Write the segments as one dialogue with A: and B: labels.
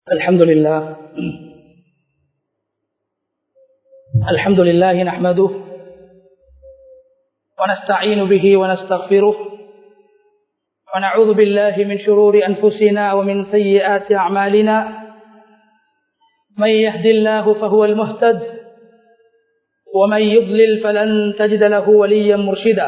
A: الحمد لله نحمده ونستعين به ونستغفره ونعوذ بالله من شرور أنفسنا ومن سيئات أعمالنا من يهد الله فهو المهتد ومن يضلل فلن تجد له وليا مرشدا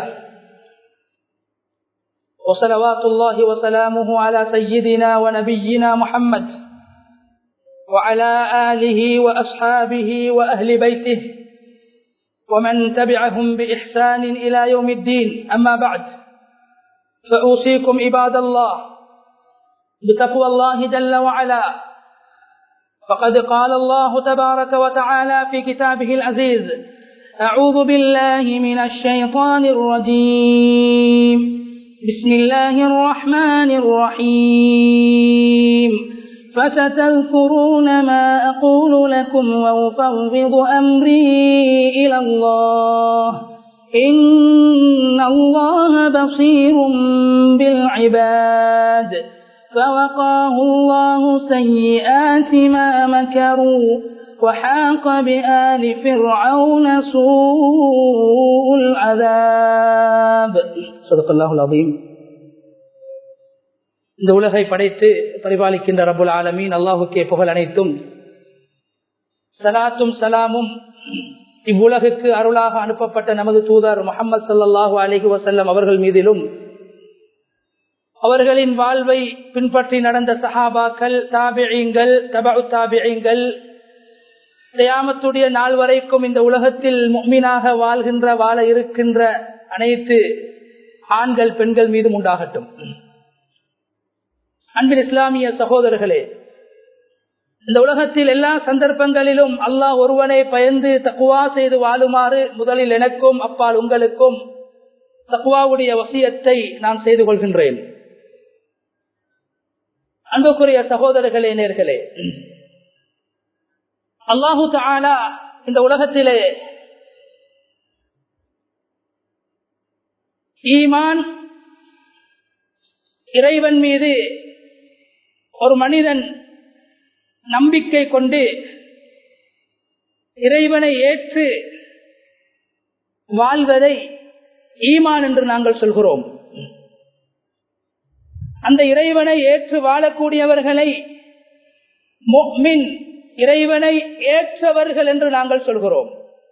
A: وصلوات الله وسلامه على سيدنا ونبينا محمد وعلى آله وأصحابه وأهل بيته ومن تبعهم بإحسان إلى يوم الدين. أما بعد، فأوصيكم عباد الله بتقوى الله جل وعلا، فقد قال الله تبارك وتعالى في كتابه العزيز: أعوذ بالله من الشيطان الرجيم، بسم الله الرحمن الرحيم، فستذكرون ما أقول لكم وأفوض أمري إلى الله إن الله بصير بالعباد. فوقاه الله سيئات ما مكروا وحاق بآل فرعون سوء العذاب. صدق الله العظيم. இந்த உலகை படைத்து பரிபாலிக்கின்ற ரப்புல் ஆலமீன் அல்லாஹுக்கே புகழ் அனைத்தும். ஸலாத்தும் ஸலாமும் இவ்வுலகுக்கு அருளாக அனுப்பப்பட்ட நமது தூதர் முஹம்மது ஸல்லல்லாஹு அலைஹி வஸல்லம் அவர்கள் மீதிலும், அவர்களின் வாழ்வை பின்பற்றி நடந்த சஹாபாக்கள், தாபிஈன்கள், தபஉ தாபிஈன்கள், கியாமத்துடைய நாள் வரைக்கும் இந்த உலகத்தில் முஃமினாக வாழ இருக்கின்ற அனைத்து ஆண்கள் பெண்கள் மீதும் உண்டாகட்டும். அன்பின் இஸ்லாமிய சகோதரர்களே, இந்த உலகத்தில் எல்லா சந்தர்ப்பங்களிலும் அல்லாஹ் ஒருவனை பயந்து தக்வா செய்து வாழுமாறு முதலில் எனக்கும் அப்பால் உங்களுக்கும் தக்வாவுடைய வசியத்தை நான் செய்து கொள்கின்றேன். அன்புக்குரிய சகோதரர்களே, நேர்களே, அல்லாஹு தஆலா இந்த உலகத்திலே ஈமான், இறைவன் மீது ஒரு மனிதன் நம்பிக்கை கொண்டு இறைவனை ஏற்று வாழ்வதை ஈமான் என்று நாங்கள் சொல்கிறோம். அந்த இறைவனை ஏற்று வாழக்கூடியவர்களை முஃமின், இறைவனை ஏற்றவர்கள் என்று நாங்கள் சொல்கிறோம்.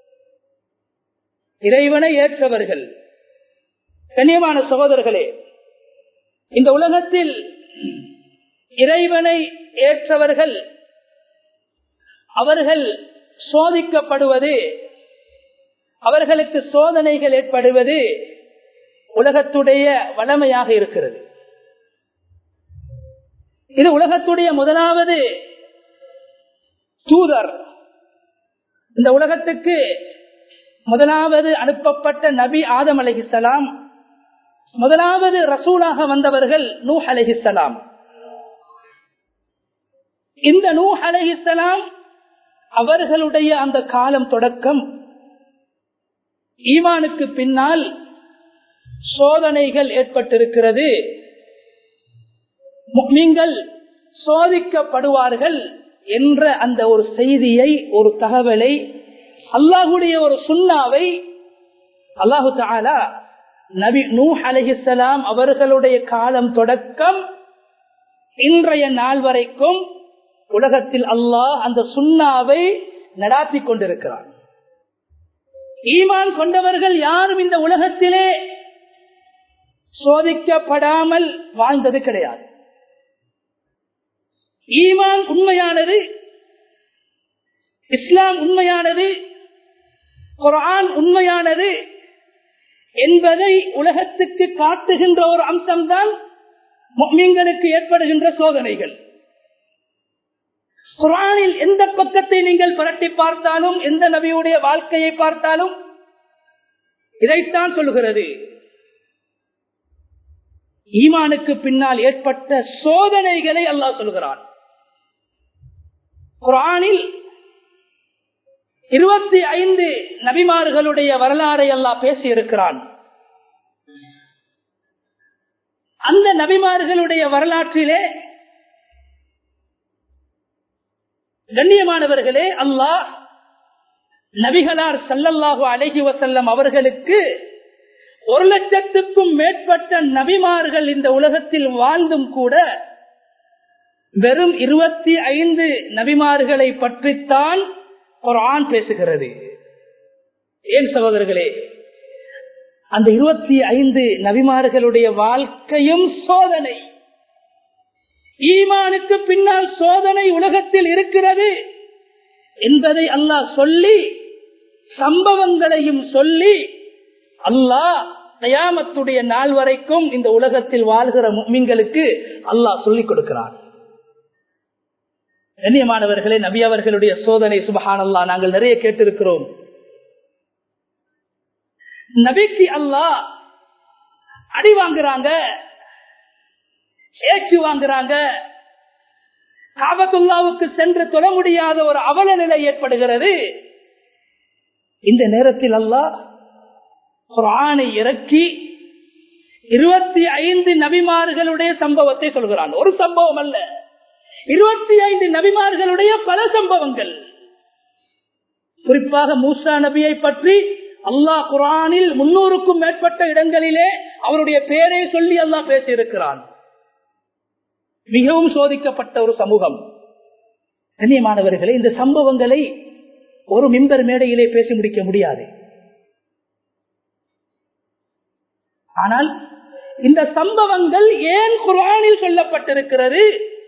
A: இறைவனை ஏற்றவர்கள். கண்ணியமான சகோதரர்களே, இந்த உலகத்தில் இறைவனை ஏற்றவர்கள் அவர்கள் சோதிக்கப்படுவது, அவர்களுக்கு சோதனைகள் ஏற்படுவது உலகத்துடைய வளமையாக இருக்கிறது. இது உலகத்துடைய முதலாவது தூதர். இந்த உலகத்துக்கு முதலாவது அனுப்பப்பட்ட நபி ஆதம் அலைஹிஸ்ஸலாம், முதலாவது ரசூலாக வந்தவர்கள் நூஹ் அலைஹிஸ்ஸலாம். இந்த நூஹ் அலைஹிஸ்ஸலாம் அவர்களுடைய அந்த காலம் தொடக்கம் ஈமானுக்கு பின்னால் சோதனைகள் ஏற்பட்டிருக்கிறது. முஃமின்கள் சோதிக்கப்படுவார்கள் என்ற அந்த ஒரு செய்தியை, ஒரு தகவலை, அல்லாஹுடைய ஒரு சுன்னாவை அல்லாஹு தஆலா நபி நூஹ் அலைஹிஸ்ஸலாம் அவர்களுடைய காலம் தொடக்கம் இன்றைய நாள் வரைக்கும் உலகத்தில் அல்லாஹ் அந்த சுன்னாவை நடாத்தி கொண்டிருக்கிறார். ஈமான் கொண்டவர்கள் யாரும் இந்த உலகத்திலே சோதிக்கப்படாமல் வாழ்ந்தது கிடையாது. ஈமான் உண்மையானது, இஸ்லாம் உண்மையானது, குர்ஆன் உண்மையானது என்பதை உலகத்துக்கு காட்டுகின்ற ஒரு அம்சம்தான் முஃமின்களுக்கு ஏற்படுகின்ற சோதனைகள். குர்ஆனில் எந்த பக்கத்தை நீங்கள் புரட்டி பார்த்தாலும், எந்த நபியுடைய வாழ்க்கையை பார்த்தாலும் இதைத்தான் சொல்லுகிறது. ஈமானுக்கு பின்னால் ஏற்பட்ட சோதனைகளை அல்லாஹ் சொல்கிறான். குர்ஆனில் 25 நபிமார்களுடைய வரலாறை அல்லாஹ் பேசி இருக்கிறான். அந்த நபிமார்களுடைய வரலாற்றிலே கண்ணியமானவர்களே, அல்லாஹ் நபிகளார் ஸல்லல்லாஹு அலைஹி வஸல்லம் அவர்களுக்கு 1,00,000க்கும் மேற்பட்ட நபிமார்கள் இந்த உலகத்தில் வாழ்ந்தும் கூட வெறும் 25 நபிமார்களை பற்றித்தான் குர்ஆன் பேசுகிறது. ஏன் சகோதரர்களே, அந்த 25 நபிமார்களுடைய வாழ்க்கையும் சோதனை. ஈமானுக்கு பின்னால் சோதனை உலகத்தில் இருக்கிறது என்பதை அல்லாஹ் சொல்லி, சம்பவங்களையும் சொல்லி, அல்லாஹ் கியாமத்துடைய நாள் வரைக்கும் இந்த உலகத்தில் வாழ்கிற முஃமின்களுக்கு அல்லாஹ் சொல்லிக் கொடுக்கிறார். கண்ணியமானவர்களே, நபி அவர்களுடைய சோதனை சுப்ஹானல்லாஹ் நாங்கள் நிறைய கேட்டிருக்கிறோம். நபிக்கு அல்லாஹ் அடி வாங்குறாங்க, ஏச்சு வாங்குறாங்க, காபத்துல்லாவுக்கு சென்று தொழ முடியாத ஒரு அவல நிலை ஏற்படுகிறது. இந்த நேரத்தில் அல்லாஹ் குர்ஆனை இறக்கி 25 நபிமார்களுடைய சம்பவத்தை சொல்கிறான். ஒரு சம்பவம் அல்ல, 25 நபிமார்களுடைய பல சம்பவங்கள். குறிப்பாக மூசா நபியை பற்றி அல்லாஹ் குர்ஆனில் 300க்கும் மேற்பட்ட இடங்களிலே அவருடைய பெயரை சொல்லி அல்லாஹ் பேசியிருக்கிறான். மிகவும் சோதிக்கப்பட்ட ஒரு சமூகம். கண்ணியமானவர்களே, இந்த சம்பவங்களை ஒரு மிம்பர் மேடையிலே பேசி முடிக்க முடியாது. ஆனால் இந்த சம்பவங்கள் ஏன் குர்ஆனில் சொல்லப்பட்டிருக்கிறது?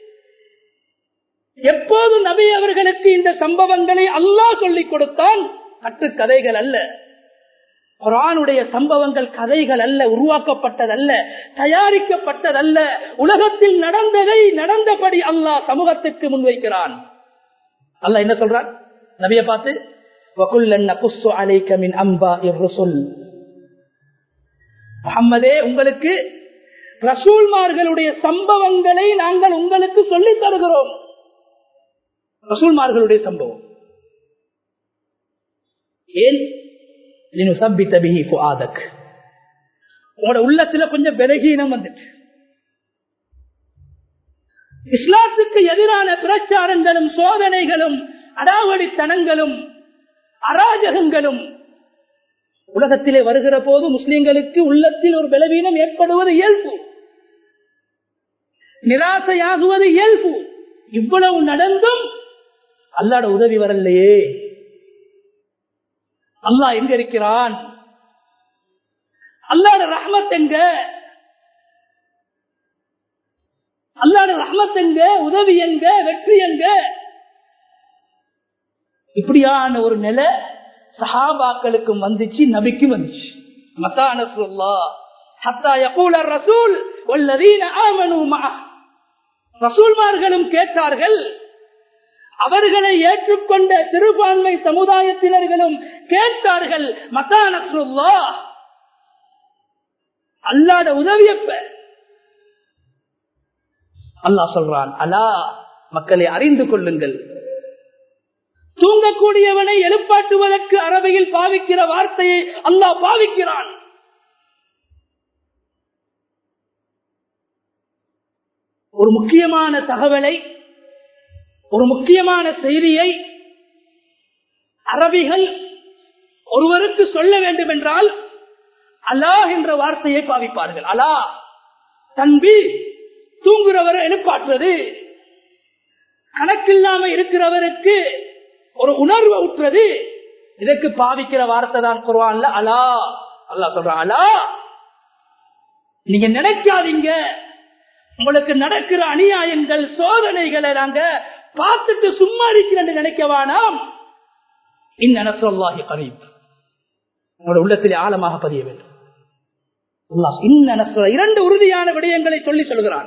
A: எப்போது நபி அவர்களுக்கு இந்த சம்பவங்களை அல்லாஹ் சொல்லிக் கொடுத்தான். கட்டுக்கதைகள் அல்ல, குர்ஆனுடைய சம்பவங்கள் கதைகள் அல்ல, உருவாக்கப்பட்டதல்ல, தயாரிக்கப்பட்டதல்ல. உலகத்தில் நடந்ததை நடந்தபடி அல்லாஹ் சமூகத்துக்கு முன்வைக்கிறான். அல்லாஹ் என்ன சொல்றான் நபியை பார்த்து? வகுல்லன் நகுஸ்ஸு அலைக மின் அன்பாஇர் ருசுல். முஹம்மதே, உங்களுக்கு ரசூல்மார்களுடைய சம்பவங்களை நாங்கள் உங்களுக்கு சொல்லித் தருகிறோம். ரசூல்மார்களுடைய சம்பவம் ஏன்? உங்களோட உள்ளத்துல கொஞ்சம் பலகீனம் வந்துட்டு, இஸ்லாத்துக்கு எதிரான பிரச்சாரங்களும் சோதனைகளும் அடாவடித்தனங்களும் அராஜகங்களும் உலகத்திலே வருகிற போது முஸ்லிம்களுக்கு உள்ளத்தில் ஒரு பலவீனம் ஏற்படுவது இயல்பு, நிராசையாகுவது இயல்பு. இவ்வளவு நடந்தும் அல்லாஹ்வுடைய உதவி வரலையே. அல்லாஹ் எங்க இருக்கிறான்? அல்லாஹ்வுடைய ரஹ்மத் எங்க? அல்லாஹ்வுடைய ரஹ்மத் எங்க? உதவி எங்க? வெற்றி எங்க? இப்படியான ஒரு நிலை சஹாபாக்களுக்கும் வந்துச்சு, நபிக்கும் வந்துச்சு. மத்தா நஸ்ருல்லாஹ் ஹத்தா யகூல ரசூல் வல்லதீன ஆமனூ மஅஹ். ரசூல்மார்களும் கேட்டார்கள், அவர்களை ஏற்றுக்கொண்ட சிறுபான்மை சமுதாயத்தினர்களும் கேட்டார்கள், மத்தா நஸ்ருல்லாஹ், அல்லாஹ்வுடைய உதவி எப்ப? அல்லாஹ் சொல்றான், அலா மக்களை அறிந்து கொள்ளுங்கள். தூங்கக்கூடியவனை எழுப்பாட்டுவதற்கு அரபியில் பாவிக்கிற வார்த்தையை அல்லாஹ் பாவிக்கிறான். ஒரு முக்கியமான தகவலை, ஒரு முக்கியமான செய்தியை அரபிகள் ஒருவருக்கு சொல்ல வேண்டும் என்றால் அல்லாஹ் என்ற வார்த்தையை பாவிப்பார்கள். அல்லாஹ் தன்பி, தூங்குறவரை எழுப்பாற்றுவது, கணக்கில்லாம இருக்கிறவருக்கு ஒரு உணர்வு ஊற்றுறது. இதற்கு பாவிக்கிற வார்த்தை தான் குர்ஆன்ல அல்லாஹ். அல்லாஹ் சொல்றான், அல்லாஹ் நீங்க நினைக்காதீங்க, உங்களுக்கு நடக்கிற அநியாயங்கள் சோதனைகளை நாங்க பார்த்துட்டு சும்மா இருக்கிறேன்னு நினைக்க வேணாம். இன்ன நஸ்ருல்லாஹி கரீப். உங்களோட உள்ளத்திலே ஆழமாக பதிய வேண்டும். அல்லாஹ் இன்ன நஸ்ரு, இரண்டு உறுதியான விடயங்களை சொல்லி சொல்கிறான்.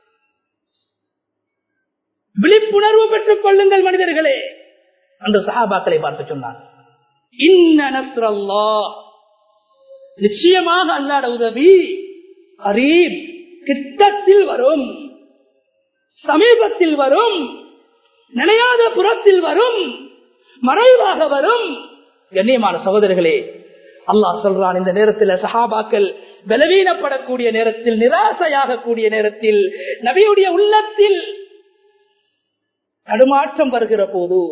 A: விழிப்புணர்வு பெற்றுக் கொள்ளுங்கள் மனிதர்களே. அந்த சஹாபாக்களை பார்த்து சொன்னார், இன்ன நஸ்ருல்லாஹ், நிச்சயமாக அல்லாஹ்வுடைய உதவி கரீப், கிட்டத்தில் வரும், சமீபத்தில் வரும், நிலையாத புறத்தில் வரும், மறைவாக வரும். கண்ணியமான சகோதரர்களே, அல்லாஹ் சொல்றான், இந்த நேரத்தில் சஹாபாக்கள் பலவீனப்படக்கூடிய நேரத்தில், நிராசையாக கூடிய நேரத்தில், நபியுடைய உள்ளத்தில் தடுமாற்றம் வருகிற போது,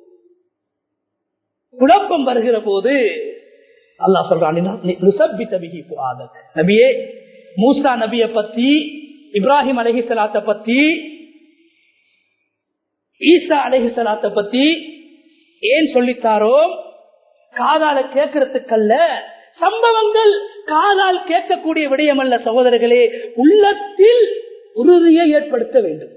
A: குழப்பம் வருகிற போது அல்லாஹ் சொல்றான், நபியே மூசா நபிய பத்தி, இப்ராஹிம் அலைஹிஸ்ஸலாத்தை பத்தி, ஈசா அலைஹிஸ்ஸலாத்தை பத்தி ஏன் சொல்லித்தாரோ? காதால கேட்கறதுக்கல்ல, சம்பவங்கள் காதால் கேட்கக்கூடிய விடயம் அல்ல சகோதரர்களே, உள்ளத்தில் உறுதியை ஏற்படுத்த வேண்டும்.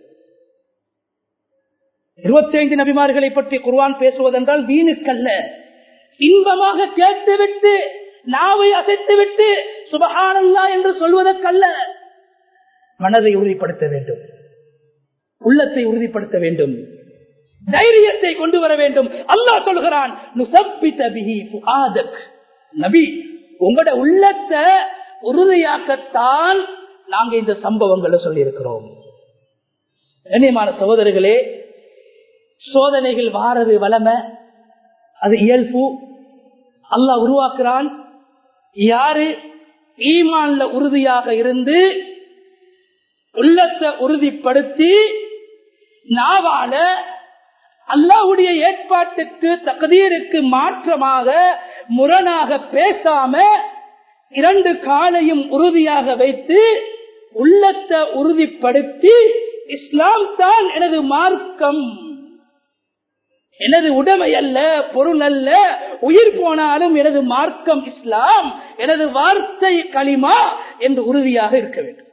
A: 25 நபிமார்களை பற்றி குர்ஆன் பேசுவதென்றால் வீணுக்கல்ல, இன்பமாக கேட்டுவிட்டு நாவை அசைத்துவிட்டு சுபஹானல்லாஹ் என்று சொல்வதற்கல்ல. மனதை உறுதிப்படுத்த வேண்டும், உள்ளத்தை உறுதிப்படுத்த வேண்டும், தைரியத்தை கொண்டு வர வேண்டும். அல்லாஹ் சொல்கிறான், நுஸப்பித பிஹி ஃபுஆதக். நபி, உங்களோட உள்ளத்தை உறுதியாக்கத்தான் நாங்க இந்த சம்பவங்களை சொல்லி இருக்கிறோம். கண்ணியமான சகோதரர்களே, சோதனைகள் வாரது வளமை, அது இயல்பு. அல்லாஹ் உருவாக்குறான். யாரு ஈமான்ல உறுதியாக இருந்து உள்ளத்தை உறுதிப்படுத்தி நாவால அல்லாஹ்வுடைய ஏற்பாட்டுக்கு தக்தீருக்கு மாற்றமாக முரணாக பேசாம 2 காலையும் உறுதியாக வைத்து உள்ளத்தை உறுதிப்படுத்தி இஸ்லாம் தான் எனது மார்க்கம், எனது உடைமை அல்ல, பொருள் அல்ல, உயிர் போனாலும் எனது மார்க்கம் இஸ்லாம், எனது வார்த்தை கலிமா என்று உறுதியாக இருக்க வேண்டும்.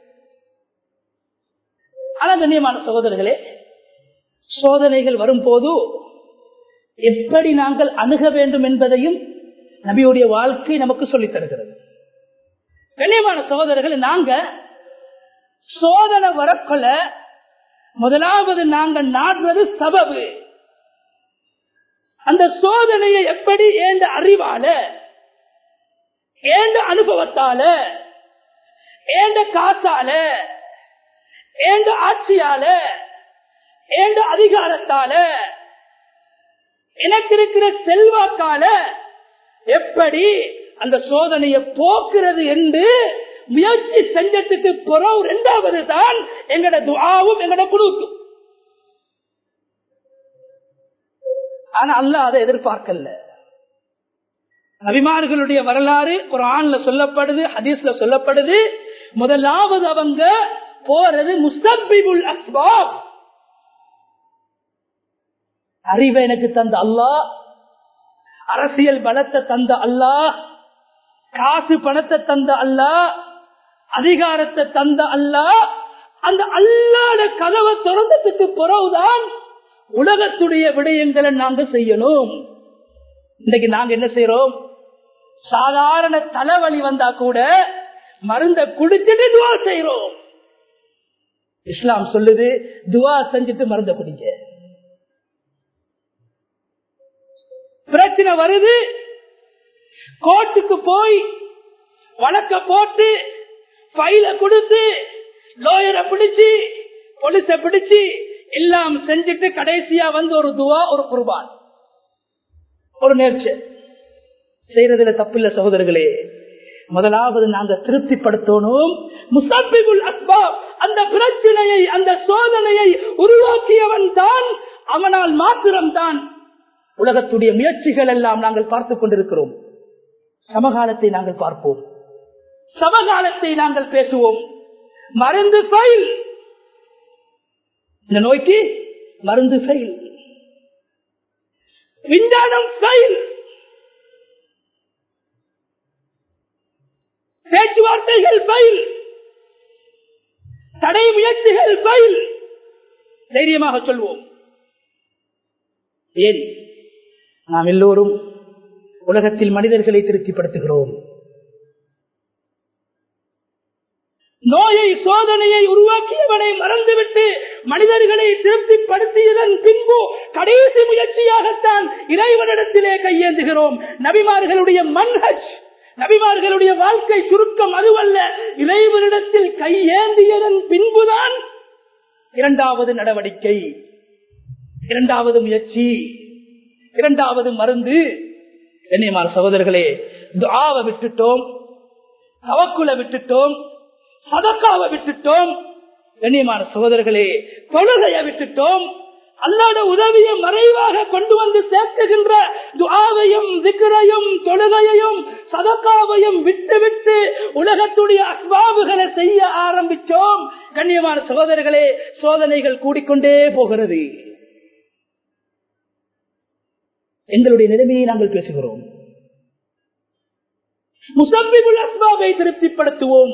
A: ஆனால் கண்ணியமான சகோதரர்களே, சோதனைகள் வரும்போது எப்படி நாங்கள் அணுக வேண்டும் என்பதையும் நபியுடைய வாழ்க்கை நமக்கு சொல்லித் தருகிறது. கண்ணியமான சகோதரர்கள், நாங்க சோதனை வரக்கொள்ள முதலாவது நாங்கள் நாடுறது சபபு. அந்த சோதனையை எப்படி ஏந்த அறிவால, ஏந்த அனுபவத்தால, ஏந்த காசால, ஏந்த ஆட்சியால, ஏந்த அதிகாரத்தால, எனக்கு இருக்கிற செல்வாக்கால எப்படி அந்த சோதனையை போக்குறது என்று முயற்சி செஞ்சதுக்கு பிறகு 2வது தான் எங்கட துஆவும் எங்கட குனூத்தும். ஆனா அல்லாஹ் அதை எதிர்பார்க்கல. நபிமார்களுடைய வரலாறு குர்ஆன்ல சொல்லப்படுது, ஹதீஸ்ல சொல்லப்படுது. முதலாவது அவங்க போறது முஸ்தப்பிபுல் அஸ்பாப். அறிவை எனக்கு தந்த அல்லாஹ், அரசியல் பலத்தை தந்த அல்லாஹ், காசு பணத்தை தந்த அல்லாஹ், அதிகாரத்தை தந்த அல்லாஹ், அந்த அல்லாஹ்வுடைய கதவை திறந்ததுக்கு பிறகுதான் உலகத்துடைய விடயங்களை நாங்க செய்யணும். இன்னைக்கு நாங்க என்ன செய்யறோம்? சாதாரண தலைவலி வந்தா கூட மருந்தை குடிச்சிட்டு துவா செய்யறோம். இஸ்லாம் சொல்லுது, துவா செஞ்சுட்டு மருந்தை குடிங்க. பிரச்சனை வருது, கோர்ட்டுக்கு போய் வழக்க போட்டு ஃபைல கொடுத்து லோயரை பிடிச்சு போலீஸ பிடிச்சு எல்லாம் செஞ்சுட்டு கடைசியா வந்து ஒரு துவா, ஒரு குர்பான், ஒரு நேர்ச்சி செய்யறதுல தப்பில்லை சகோதரர்களே. முதலாவது நாங்க திருப்திப்படுத்தணும். முஸ்தப்பிபுல் அஸ்பாப், அந்த பிரச்சனையை, அந்த சோதனையை உருவாக்கியவன் தான், அவனால் மாத்திரம்தான் உலகத்துடைய முயற்சிகள் எல்லாம் நாங்கள் பார்த்துக் கொண்டிருக்கிறோம். சமகாலத்தை நாங்கள் பார்ப்போம், சமகாலத்தை நாங்கள் பேசுவோம். மருந்து ஃபைல், இந்த நோய்க்கு மருந்து ஃபைல், விஞ்ஞானம் ஃபைல், பேச்சுவார்த்தைகள் ஃபைல், தடை முயற்சிகள் ஃபைல். தைரியமாக சொல்வோம். ஏன்? நாம் எல்லோரும் உலகத்தில் மனிதர்களை திருப்திப்படுத்துகிறோம். நோயை, சோதனையை உருவாக்கியவனை மறந்துவிட்டு மனிதர்களை திருப்திப்படுத்தியதன் பின்பு கடைசி முயற்சியாகத்தான் இறைவனிடத்திலே கையேந்துகிறோம். நபிமார்களுடைய மன்ஹஜ், நபிமார்களுடைய வாழ்க்கை சுருக்கம் அதுவல்ல. இறைவனிடத்தில் கையேந்தியதன் பின்புதான் 2வது நடவடிக்கை, 2வது முயற்சி, 2வது மருந்து. கண்ணியமான சகோதரர்களே, துஆவை விட்டுட்டோம், தவக்குலை விட்டுட்டோம், சதகாவை விட்டுட்டோம். கண்ணியமான சகோதரர்களே, தொழுகையை விட்டுட்டோம், அல்லாஹ்வுடைய உதவியை மறைவாக கொண்டு வந்து சேர்க்குகின்ற துஆவையும் திக்ரையும் தொழுகையையும் சதகாவையும் விட்டு உலகத்துடைய அஸ்பாபுகளை செய்ய ஆரம்பிச்சோம். கண்ணியமான சகோதரர்களே, சோதனைகள் கூடிக்கொண்டே போகிறது. எங்களுடைய நிலைமையை நாங்கள் பேசுகிறோம். முஸப்பிபுல் அஸ்பாபை திருப்திப்படுத்துவோம்.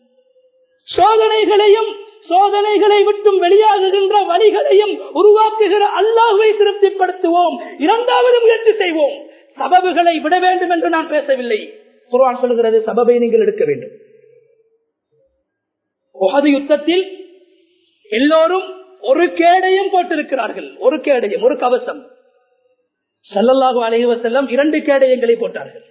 A: சோதனைகளை விட்டும் வெளியாகுகின்ற வழிகளையும் உருவாக்குகிற அல்லாஹ்வை திருப்திப்படுத்துவோம். இரண்டாவது முயற்சி செய்வோம். சபபுகளை விட வேண்டும் என்று நான் பேசவில்லை. குர்ஆன் சொல்கிறது, சபபை நீங்கள் எடுக்க வேண்டும். உஹது யுத்தத்தில் எல்லோரும் ஒரு கேடையும் போட்டிருக்கிறார்கள். ஒரு கேடையும், ஒரு கவசம். ஸல்லல்லாஹு அலைஹி வஸல்லம் 2 கேடயங்களை போட்டார்கள்.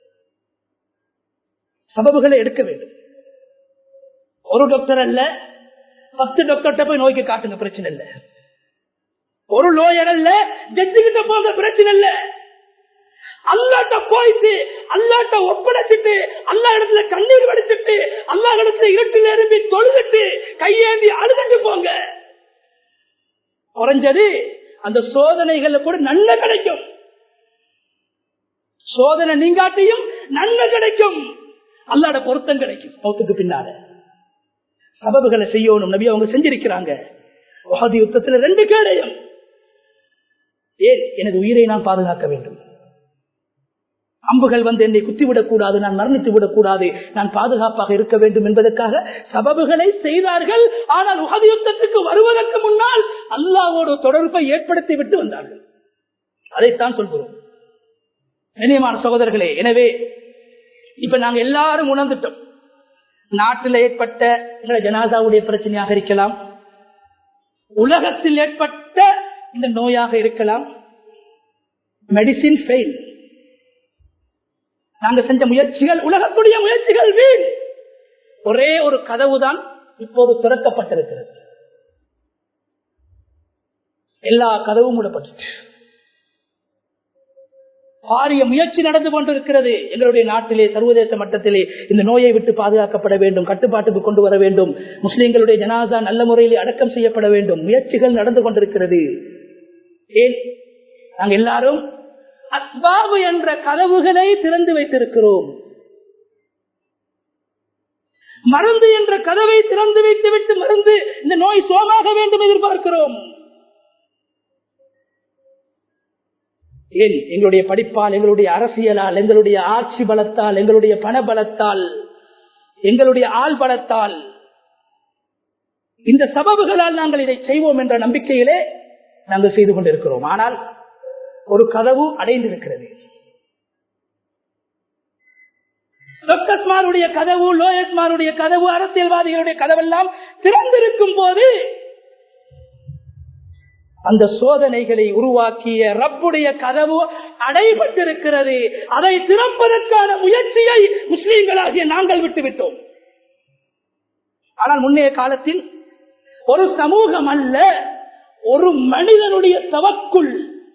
A: சபபுகளை எடுக்க வேண்டும். ஒரு டாக்டர் அல்ல, 10 டாக்டர்கிட்ட போய் நோய்க்கு காட்டுங்க, பிரச்சனை இல்ல. ஒரு லோயர் அல்ல, ஜட்ஜு கிட்ட போங்க, பிரச்சனை இல்ல. அல்லாஹ்ட்ட போயிட்டு அல்லாஹ்ட்ட ஒப்படைச்சிட்டு அல்லாஹ் இடத்துல கண்ணீர் வடிச்சிட்டு அல்லாஹ் இடத்துல இருட்டில் எறும்பி தொழுதுட்டு கையேந்தி அழுதுட்டு போங்க. குறைஞ்சது அந்த சோதனைகள்ல கூட நன்மை கிடைக்கும். சோதனை நீங்காட்டியும் நன்மை கிடைக்கும். அல்லாஹ்வோட பொருத்தம் கிடைக்கும். மௌத்துக்கு பின்னால சபபுகளை செய்யணும். நபி அவங்க செஞ்சிருக்கிறாங்க. உஹது யுத்தத்தில் 2 கேடயம். ஏன்? எனது உயிரை நான் பாதுகாக்க வேண்டும். அம்புகள் வந்து என்னை குத்திவிடக் கூடாது, நான் மரணித்து விடக்கூடாது, நான் பாதுகாப்பாக இருக்க வேண்டும் என்பதற்காக சபபுகளை செய்தார்கள். ஆனால் உஹது யுத்தத்துக்கு வருவதற்கு முன்னால் அல்லாஹ்வோடு தொடர்பை ஏற்படுத்தி விட்டு வந்தார்கள். அதைத்தான் சொல்கிறோம். கண்ணியமான சகோதரர்களே, எனவே இப்ப நாங்க எல்லாரும் உணர்ந்துட்டோம். நாட்டில் ஏற்பட்ட ஜனாசாவுடைய பிரச்சனையாக இருக்கலாம், உலகத்தில் ஏற்பட்ட இந்த நோயாக இருக்கலாம். Medicine fail. நாங்க செஞ்ச முயற்சிகள், உலகத்துடைய முயற்சிகள் வீண். ஒரே ஒரு கதவுதான் இப்போது திறக்கப்பட்டிருக்கிறது. எல்லா கதவும் மூடப்பட்டு பாரிய முயற்சி நடந்து கொண்டிருக்கிறது. எங்களுடைய நாட்டிலே, சர்வதேச மட்டத்திலே இந்த நோயை விட்டு பாதுகாக்கப்பட வேண்டும், கட்டுப்பாட்டுக்கு கொண்டு வர வேண்டும். முஸ்லிம்களுடைய ஜனாசா நல்ல முறையிலே அடக்கம் செய்யப்பட வேண்டும். முயற்சிகள் நடந்து கொண்டிருக்கிறது. ஏன்? நாங்கள் எல்லாரும் அஸ்பாபு என்ற கதவுகளை திறந்து வைத்திருக்கிறோம். மருந்து என்ற கதவை திறந்து வைத்துவிட்டு மருந்து இந்த நோய் சோமாக வேண்டும் எதிர்பார்க்கிறோம். ஏன்? எங்களுடைய படிப்பால், எங்களுடைய அரசியலால், எங்களுடைய ஆட்சி பலத்தால், எங்களுடைய பண பலத்தால், எங்களுடைய ஆள் பலத்தால், இந்த சபபுகளால் நாங்கள் இதை செய்வோம் என்ற நம்பிக்கையிலே நாங்கள் செய்து கொண்டிருக்கிறோம். ஆனால் ஒரு கதவு அடைந்திருக்கிறது. டாக்டர்ஸ்மாருடைய கதவு, லோயர்ஸ்மாருடைய கதவு, அரசியல்வாதிகளுடைய கதவெல்லாம் திறந்திருக்கும் போது அந்த சோதனைகளை உருவாக்கிய ரப்புடைய கதவு அடைபட்டிருக்கிறது. அதை திறப்பதற்கான முயற்சியை முஸ்லிம்களாகிய நாங்கள் விட்டுவிட்டோம். ஆனால் முன்னைய காலத்தில் ஒரு சமூகம் அல்ல, ஒரு மனிதனுடைய தவக்குள்,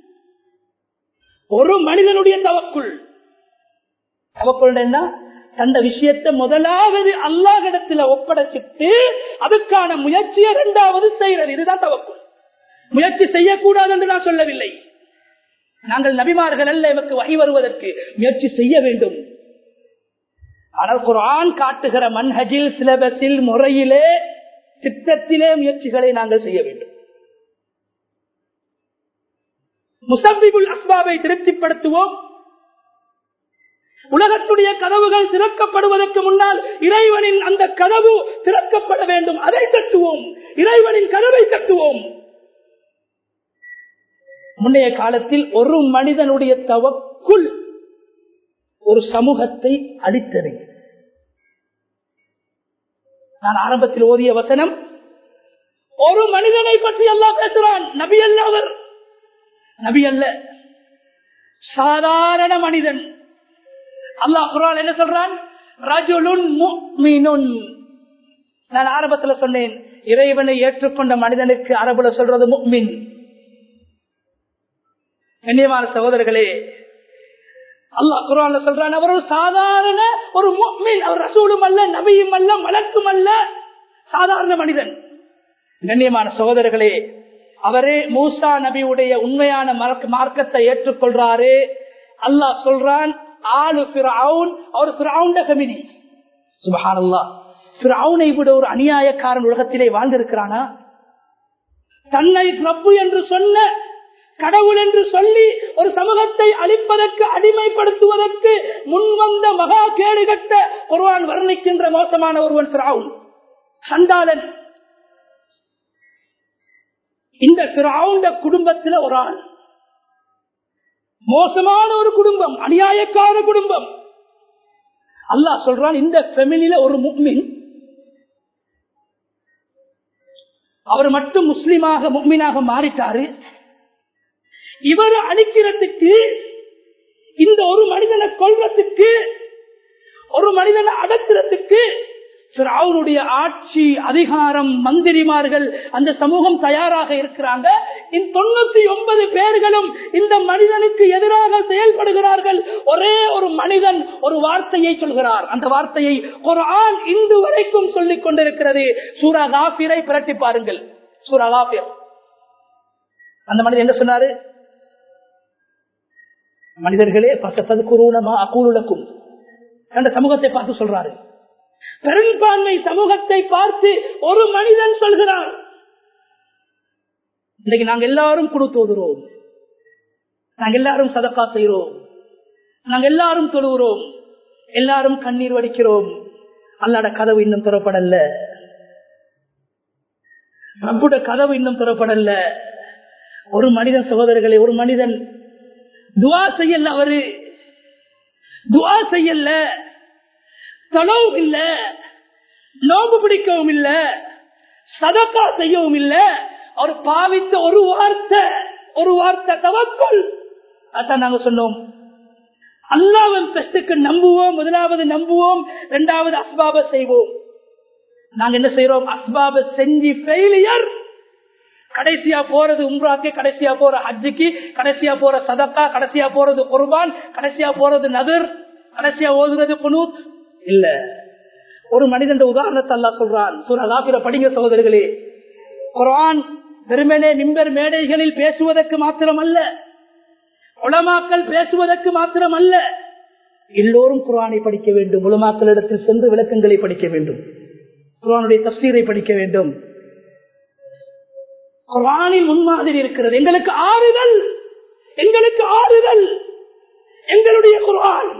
A: ஒரு மனிதனுடைய தவக்குள். தவக்குள் என்ன? அந்த விஷயத்தை முதலாவது அல்லாஹ்விடத்தில் ஒப்படைச்சிட்டு அதுக்கான முயற்சியை 2வது செய்யறது. இதுதான் தவக்குள். முயற்சி செய்யக்கூடாது என்று நான் சொல்லவில்லை. நாங்கள் நபிமார்கள் அல்ல, எமக்கு வஹி வருவதற்கு முயற்சி செய்ய வேண்டும். ஆனால் குர்ஆன் காட்டுகிற மன்ஹஜில், சிலபஸில், முறையிலே, திட்டத்திலே முயற்சிகளை நாங்கள் செய்ய வேண்டும். முஸப்பிபுல் அஸ்பாபை திருப்திப்படுத்துவோம். உலகத்துடைய கதவுகள் திறக்கப்படுவதற்கு முன்னால் இறைவனின் அந்த கதவு திறக்கப்பட வேண்டும். அதை தட்டுவோம். இறைவனின் கதவை தட்டுவோம். முன்னைய காலத்தில் ஒரு மனிதனுடைய தவக்குள் ஒரு சமூகத்தை அளித்தது. நான் ஆரம்பத்தில் ஓதிய வசனம், ஒரு மனிதனை பற்றி அல்லாஹ் பேசுறான். நபி அல்ல, அவர் நபி அல்ல, சாதாரண மனிதன். அல்லாஹ் குர்ஆன் என்ன சொல்றான்? ரஜுலுன் முஃமினுன். நான் ஆரம்பத்தில் சொன்னேன், இறைவனை ஏற்றுக்கொண்ட மனிதனுக்கு அரபுல சொல்றது முஃமின். கண்ணியமான சகோதரர்களே, அல்லாஹ் குர்ஆன்ல சொல்றான், அவர் ஒரு சாதாரண ஒரு முஃமின். அவர் ரசூலும் அல்ல, நபியும் அல்ல, மலக்கும் அல்ல, சாதாரண மனிதன். கண்ணியமான சகோதரர்களே, அவரே மூசா நபியுடைய உண்மையான மார்க்கத்தை ஏற்றுக்கொள்றாரு. அல்லாஹ் சொல்றான் ஆளு ஃபிரௌன், அவர் ஃபிரௌன்ட ஃபேமிலி. சுப்ஹானல்லாஹ், ஃபிரௌனை விட ஒரு அநியாயக்காரன் உலகத்திலே வாழ்ந்திருக்கிறானா? தன்னை ரப்பு என்று சொன்ன, கடவுள் என்று சொல்லி ஒரு சமூகத்தை அழிப்பதற்கு, அடிமைப்படுத்துவதற்கு முன்வந்த மகா கேடுகட்ட குர்ஆன் வர்ணிக்கின்ற மோசமான ஒருவன் ஃபிரௌன், சண்டாளன். இந்த ஃபிரௌன் குடும்பத்தில் ஒரு ஆள், மோசமான ஒரு குடும்பம், அநியாயக்கார குடும்பம். அல்லாஹ் சொல்றான் இந்த ஃபேமிலியில ஒரு முஃமின், அவர் மட்டும் முஸ்லிமாக முஃமினாக மாறிட்டாரு. இவரை அழிக்கிறதுக்கு, இந்த ஒரு மனிதனை கொல்றதுக்கு, ஒரு மனிதனை அடக்கிறதுக்கு ஃபிரௌனுடைய ஆட்சி, அதிகாரம், மந்திரிமார்கள், அந்த சமூகம் தயாராக இருக்கிறாங்க. இந்த 99 பேர்களும் இந்த மனிதனுக்கு எதிராக செயல்படுகிறார்கள். ஒரே ஒரு மனிதன் ஒரு வார்த்தையை சொல்கிறார். அந்த வார்த்தையை குர்ஆன் இன்று வரைக்கும் சொல்லிக் கொண்டிருக்கிறது. சூரா காஃபிரை பிரட்டி பாருங்கள். சூரா காஃபிர், அந்த மனிதன் என்ன சொன்னாரு? மனிதர்களே ஃபஸதகுரூனமா அகூலு லக்கும், அந்த சமூகத்தை பார்த்து சொல்றாரு. பெரும்பான்மை சமூகத்தை பார்த்து ஒரு மனிதன் சொல்கிறார், இன்னைக்கு நாங்க எல்லாரும் கொடுத்தோதுறோம், நாங்க எல்லாரும் சதக்கா செய்கிறோம், நாங்க எல்லாரும் தொழுகிறோம், எல்லாரும் கண்ணீர் வடிக்கிறோம், அல்லாஹ்வுடைய கதவு இன்னும் திறப்படல, ரப்புடைய கதவு இன்னும் திறப்படல. ஒரு மனிதன், சகோதரர்களே, ஒரு மனிதன் துஆ செய்யல, அவரு துஆ செய்யல, தொழவும் இல்ல, நோம்பு பிடிக்கவும் இல்ல, சதக்கா செய்யவும் இல்ல. அவர் பாவித்த ஒரு வார்த்தை தவக்குல். அதான் நாங்க சொன்னோம், அல்லாஹ்வின் பெஸ்டுக்கு நம்புவோம். முதலாவது நம்புவோம், இரண்டாவது அஸ்பாப செய்வோம். நாங்க என்ன செய்யறோம்? அஸ்பாப செஞ்சு ஃபெயிலியர். கடைசியா போறது உம்ராக்கு, கடைசியா போற ஹஜ்ஜுக்கு, கடைசியா போற சதக்கா, கடைசியா போறது குர்பான், கடைசியா போறது நதர், கடைசியா ஓதுறது குனூத் இல்ல. ஒரு மனிதன் உதாரணத்தை அல்லாஹ் சொல்றான். சூரா காஃபிர படிங்க சகோதரர்களே. குர்ஆன் வெறுமனே மிம்பர் மேடைகளில் பேசுவதற்கு மாத்திரமல்ல, உலமாக்கள் பேசுவதற்கு மாத்திரமல்ல, எல்லோரும் குர்ஆனை படிக்க வேண்டும். உலமாக்களிடத்தில் சென்று விளக்கங்களை படிக்க வேண்டும், குர்ஆனுடைய தஃசீரை படிக்க வேண்டும். குர்ஆனில் முன்மாதிரி இருக்கிறது. எங்களுக்கு ஆறுதல், எங்களுக்கு ஆறுதல் எங்களுடைய குர்ஆன்.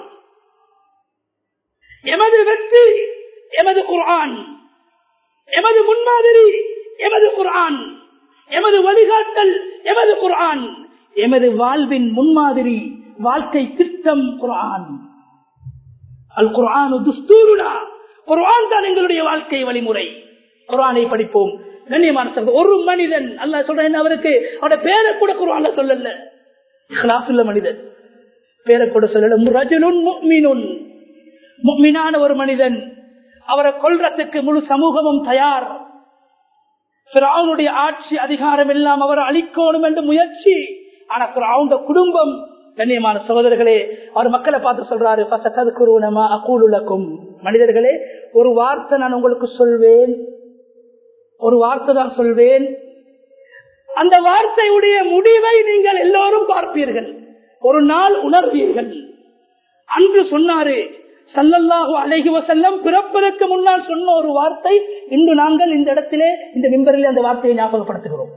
A: எமது வெற்றி எமது குர்ஆன், எமது முன்மாதிரி எமது குர்ஆன், எமது வழிகாட்டல் எமது குர்ஆன், எமது வாழ்வின் முன்மாதிரி, வாழ்க்கை திட்டம் குர்ஆன். அல் குர்ஆனு துஸ்தூருனா, குர்ஆன் தான் எங்களுடைய வாழ்க்கை வழிமுறை. குர்ஆனை படிப்போம். கண்ணியமான சகோதரர்களே, ஒரு மனிதன், அல்லாஹ் சொல்றேன், அவருக்கு அவருடைய பேரை கூட குர்ஆன்ல சொல்லல. இக்லாஸ் உள்ள மனிதன், பேரை கூட சொல்லல. ரஜுலுன் முஃமினுன், முஃமினான ஒரு மனிதன், அவரை கொல்றதுக்கு முழு சமூகமும் தயார். ஃபிரௌனுடைய ஆட்சி, அதிகாரம் எல்லாம் அவரை அழிக்கணும் என்று முயற்சி. ஆனா ஃபிரௌனுடைய குடும்பம், கண்ணியமான சகோதரர்களே, அவர் மக்களை பார்த்து சொல்றாரு, ஃபஸதகுரூனமா அகூலு லக்கும், மனிதர்களே, ஒரு வார்த்தை நான் உங்களுக்கு சொல்வேன், ஒரு வார்த்தை தான் சொல்வேன். அந்த வார்த்தையுடைய முடிவை நீங்கள் எல்லோரும் பார்ப்பீர்கள், ஒரு நாள் உணர்வீர்கள். அன்று சொன்னாரு ஸல்லல்லாஹு அலைஹி வஸல்லம், பிறப்பதற்கு முன்னால் சொன்ன ஒரு வார்த்தை, இன்று நாங்கள் இந்த இடத்திலே, இந்த மிம்பரிலே அந்த வார்த்தையை ஞாபகப்படுத்துகிறோம்.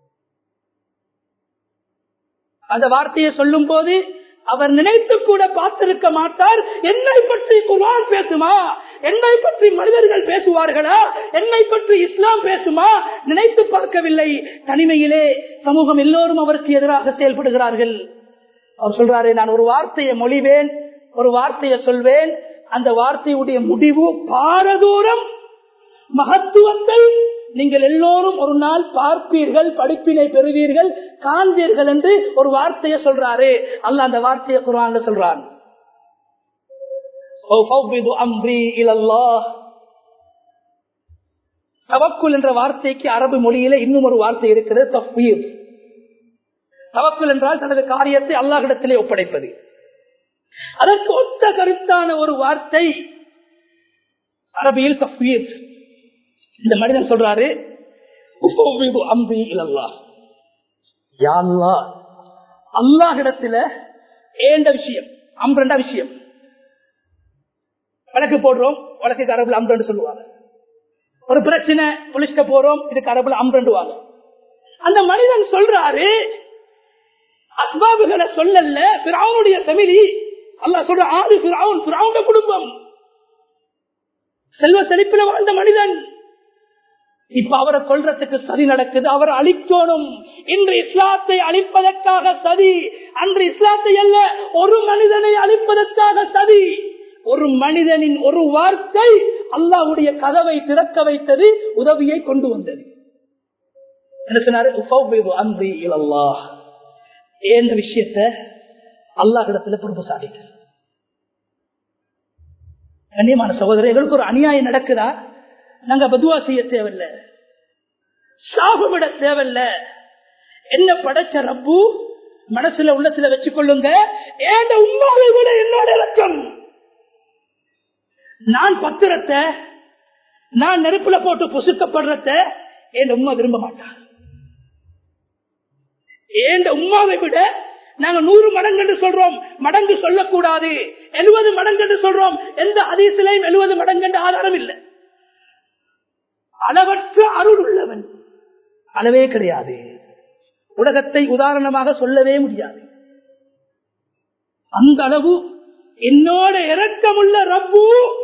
A: அந்த வார்த்தையை சொல்லும் போது அவர் நினைத்து கூட பார்த்திருக்க மாட்டார், என்னை பற்றி குர்ஆன் பேசுமா, என்னை பற்றி மனிதர்கள் பேசுவார்களா, என்னை பற்றி இஸ்லாம் பேசுமா, நினைத்து பார்க்கவில்லை. தனிமையிலே சமூகம் எல்லோரும் அவருக்கு எதிராக செயல்படுகிறார்கள். அவர் சொல்றாரு, நான் ஒரு வார்த்தையை மொழிவேன், ஒரு வார்த்தையை சொல்வேன், அந்த வார்த்தையுடைய முடிவு பாரதூரம், மகத்துவத்தை நீங்கள் எல்லோரும் ஒரு நாள் பார்ப்பீர்கள், படிப்பினை பெறுவீர்கள், காண்பீர்கள் என்று ஒரு வார்த்தையை சொல்றாரு. அல்லாஹ் அந்த வார்த்தையை குர்ஆன்ல சொல்றான். தவக்குல் என்ற வார்த்தைக்கு அரபு மொழியில இன்னும் ஒரு வார்த்தை இருக்கிறது, தஃபீத். தவக்குல் என்றால் தனது காரியத்தை அல்லாஹ்விடத்திலே ஒப்படைப்பது. அதற்கு ஒத்த கருத்தான ஒரு வார்த்தை அரபியில் தஃபீத். இந்த மனிதன் சொல்றாரு, உஃபவ்விது அம்ரி இலல்லாஹ், யா அல்லாஹ், அல்லாஹ்விடத்துல ஏண்ட விஷயம் அம்ரண்டா விஷயம். வழக்கு போடுறோம், வழக்கு அரபுல அம்ரண்டு சொல்லுவாங்க. ஒரு பிரச்சனை போலீஸ்ட போறோம், இதுக்கு அரபுல அம்ரண்டுவாங்க. அந்த மனிதன் சொல்றாரு, அஸ்பாபுகளை சொல்லல, ஃபிரௌனுடைய ஃபேமிலி. அல்லாஹ் சொல்ற ஆறு ஃபிரௌனுடைய குடும்பம், செல்வ செழிப்புல வாழ்ந்த மனிதன். இப்ப அவரை கொல்றதுக்கு சதி நடக்குது, அவரை அழிக்கணும். இன்று இஸ்லாத்தை அழிப்பதற்காக சதி, அன்று இஸ்லாத்தை அல்ல ஒரு மனிதனை அழிப்பதற்காக சதி. ஒரு மனிதனின் ஒரு வார்த்தை அல்லாஹ்வுடைய கதவை திறக்க வைத்தது, உதவியை கொண்டு வந்தது. என்ன சொன்னாரு? உஃபவ்விது அம்ரி இலல்லாஹ். இந்த விஷயத்தை அல்லாஹ்விடத்துல பொறுப்பு சாட்டிட்டு. கண்ணியமான சகோதரர், எங்களுக்கு ஒரு அநியாயம் நடக்குதா, நாங்க பதுவா செய்ய தேவையில்லை, சாபமிட தேவையில்லை. என்ன படைச்ச ரப்பு மனசுல உள்ளத்துல வச்சுக்கொள்ளுங்க, ஏண்ட உம்மாவை விட என்னோட இலக்கம். நான் பத்திரத்தை, நான் நெருப்புல போட்டு புசுக்கப்படுறத என் உம்மா விரும்ப மாட்டான். ஏண்ட உம்மாவை விட நாங்க 100 மடங்கு என்று சொல்றோம், மடங்கு சொல்லக்கூடாது. 70 மடங்கு என்று சொல்றோம், எந்த ஹதீஸிலையும் 70 மடங்கு என்று ஆதாரம் இல்லை. அளவற்ற அருள் உள்ளவன், அளவே கிடையாது. உலகத்தை உதாரணமாக சொல்லவே முடியாது. அந்த அளவு என்னோட இரக்கமுள்ள ரப்பு.